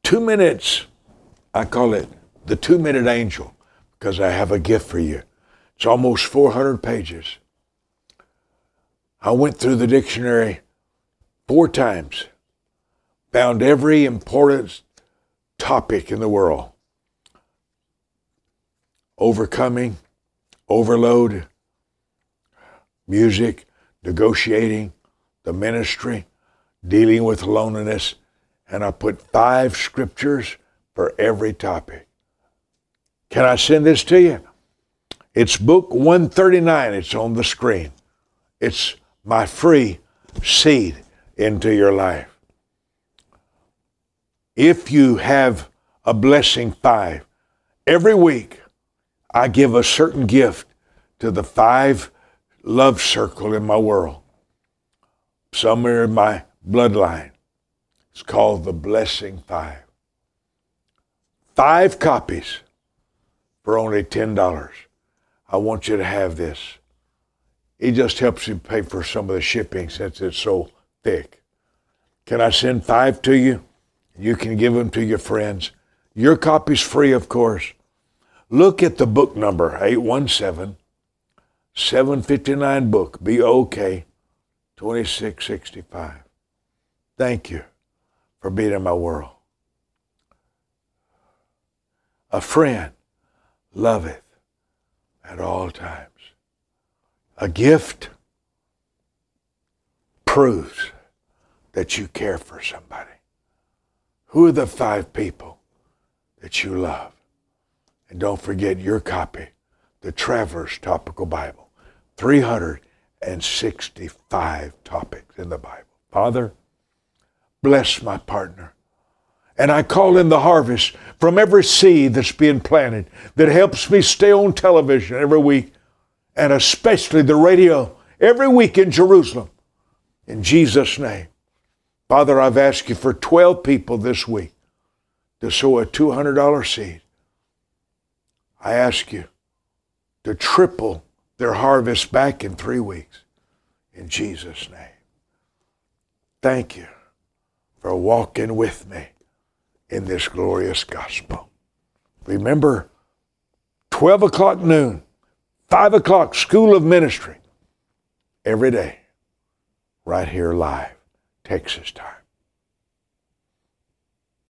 2 minutes, I call it the 2-minute angel, because I have a gift for you. It's almost 400 pages. I went through the dictionary 4 times, found every important topic in the world. Overcoming, overload, music, negotiating, the ministry, dealing with loneliness, and I put 5 scriptures for every topic. Can I send this to you? It's book 139. It's on the screen. It's my free seed into your life. If you have a blessing 5, every week I give a certain gift to the 5 love circle in my world. Some are in my bloodline. It's called the Blessing 5. 5 copies for only $10. I want you to have this. It just helps you pay for some of the shipping since it's so thick. Can I send 5 to you? You can give them to your friends. Your copy's free, of course. Look at the book number, 817-759 book, BOK 2665. Thank you for being in my world. A friend loveth at all times. A gift proves that you care for somebody. Who are the 5 people that you love? And don't forget your copy, the Traveler's Topical Bible. 365 topics in the Bible. Father, bless my partner. And I call in the harvest from every seed that's being planted that helps me stay on television every week, and especially the radio every week in Jerusalem. In Jesus' name. Father, I've asked you for 12 people this week to sow a $200 seed. I ask you to triple their harvest back in 3 weeks. In Jesus' name. Thank you for walking with me in this glorious gospel. Remember, 12 o'clock noon, 5 o'clock School of Ministry, every day, right here live, Texas time.